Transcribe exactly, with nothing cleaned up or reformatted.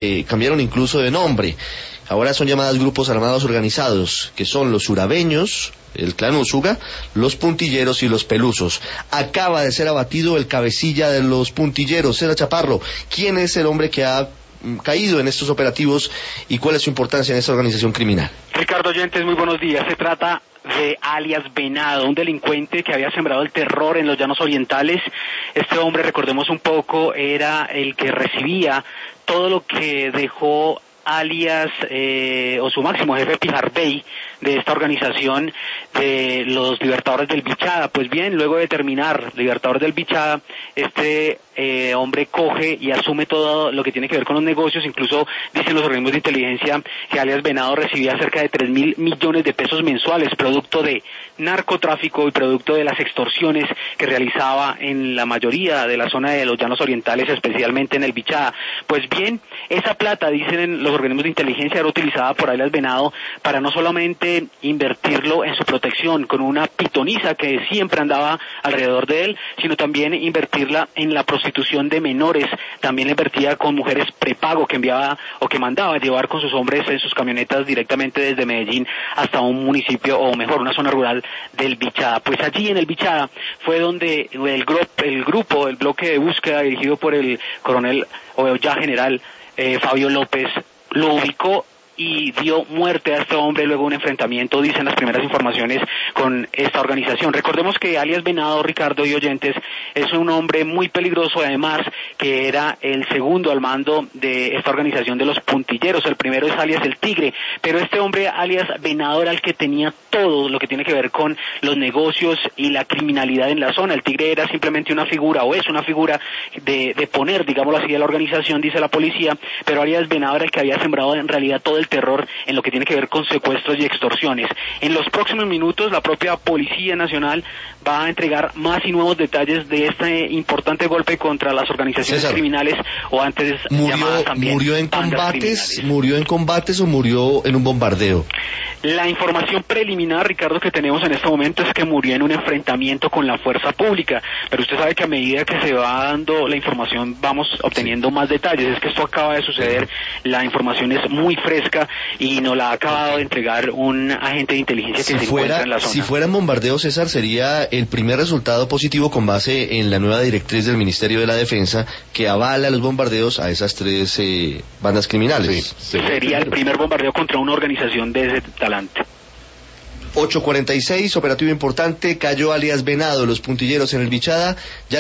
Eh, cambiaron incluso de nombre. Ahora son llamadas grupos armados organizados, que son los urabeños, el clan Usuga, los puntilleros y los pelusos. Acaba de ser abatido el cabecilla de los puntilleros, César Chaparro. ¿Quién es el hombre que ha mm, caído en estos operativos y cuál es su importancia en esta organización criminal? Ricardo Oyentes, muy buenos días. Se trata de alias Venado, un delincuente que había sembrado el terror en los llanos orientales. Este hombre, recordemos un poco, era el que recibía todo lo que dejó alias eh, o su máximo jefe Pijar Bey de esta organización de los Libertadores del Bichada. Pues bien, luego de terminar Libertadores del Bichada, este eh, hombre coge y asume todo lo que tiene que ver con los negocios. Incluso dicen los organismos de inteligencia que alias Venado recibía cerca de tres mil millones de pesos mensuales, producto de narcotráfico y producto de las extorsiones que realizaba en la mayoría de la zona de los llanos orientales, especialmente en el Bichada. Pues bien, esa plata, dicen los organismos de inteligencia, era utilizada por alias Venado para no solamente invertirlo en su protección con una pitoniza que siempre andaba alrededor de él, sino también invertirla en la prostitución de menores. También invertía con mujeres prepago que enviaba o que mandaba llevar con sus hombres en sus camionetas directamente desde Medellín hasta un municipio, o mejor, una zona rural del Bichada. Pues allí en el Bichada fue donde el, gru el grupo, el bloque de búsqueda dirigido por el coronel o ya general eh, Fabio López, lo ubicó y dio muerte a este hombre luego de un enfrentamiento, dicen las primeras informaciones, con esta organización. Recordemos que alias Venado, Ricardo y Oyentes, es un hombre muy peligroso, además que era el segundo al mando de esta organización de los puntilleros. El primero es alias El Tigre, pero este hombre alias Venado era el que tenía todo lo que tiene que ver con los negocios y la criminalidad en la zona. El Tigre era simplemente una figura, o es una figura de, de poner, digámoslo así, a la organización, dice la policía, pero alias Venado era el que había sembrado en realidad todo el terror en lo que tiene que ver con secuestros y extorsiones. En los próximos minutos la propia Policía Nacional va a entregar más y nuevos detalles de este importante golpe contra las organizaciones César, criminales, o antes murió, llamadas también murió en combates, murió en combates o murió en un bombardeo. La información preliminar, Ricardo, que tenemos en este momento es que murió en un enfrentamiento con la fuerza pública, pero usted sabe que a medida que se va dando la información vamos obteniendo sí. más detalles. Es que esto acaba de suceder, la información es muy fresca y nos la ha acabado de entregar un agente de inteligencia que si se fuera, encuentra en la zona. Si fuera en bombardeo, César, sería el primer resultado positivo con base en la nueva directriz del Ministerio de la Defensa que avala los bombardeos a esas tres eh, bandas criminales. Sí, sería el primer bombardeo contra una organización de ese talante. ocho cuarenta y seis, operativo importante, cayó alias Venado, los puntilleros en el Bichada. Ya